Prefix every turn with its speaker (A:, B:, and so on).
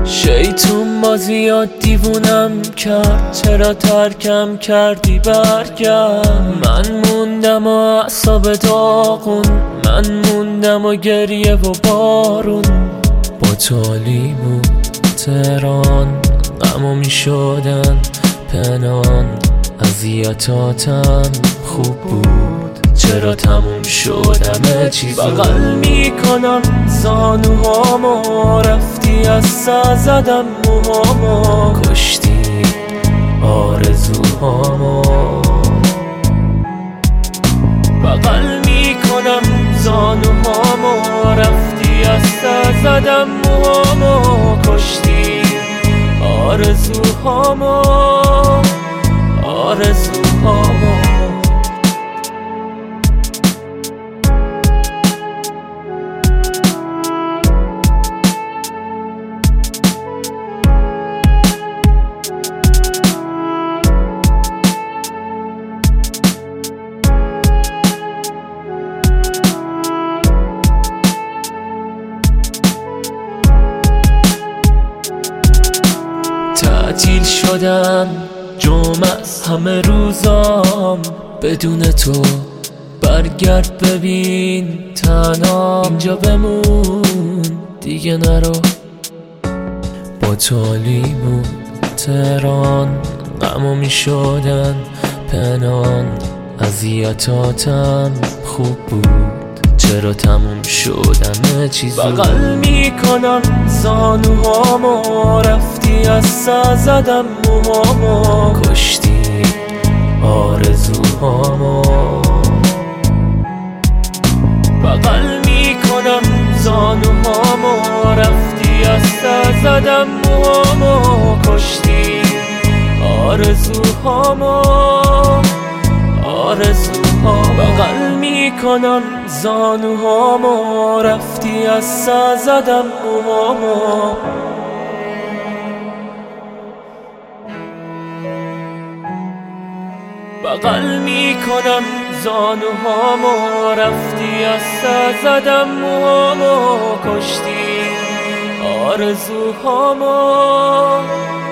A: شیطون ما زیاد دیوونم کرد، چرا ترکم کردی برگرد. من موندم و اعصاب داغون، من موندم و گریه و بارون. با تالی بود تهران غمو می شدن پنهان. اذیتاتم خوب بود، چرا تموم شد همه چیز. بغل میکنم زانوهامو، رفتی از سر زدم موهامو، کشتی آرزوهامو. بغل میکنم زانوهامو، رفتی از سر زدم موهامو، کشتی آرزوهامو آرزوهامو. تعطیل شدم جمعه از همه روزام، بدون تو برگرد ببین تنها اینجا بمون دیگه نرو. با تالی بود تهران غمو می شدن پنهان. اذیتاتم خوب بود، چرا تموم شد همه چیز. بغل میکنم زانوهامو، رفتی از سر زدم موهامو، کشتی آرزوهامو. بغل میکنم زانوهامو، رفتی از سر زدم موهامو، کشتی آرزوهامو آرزوهامو. بغل میکنم زانوهامو، رفتی از سر زدم موهامو. بغل میکنم زانوهامو، رفتی از سر زدم موهامو، کشتی آرزوهامو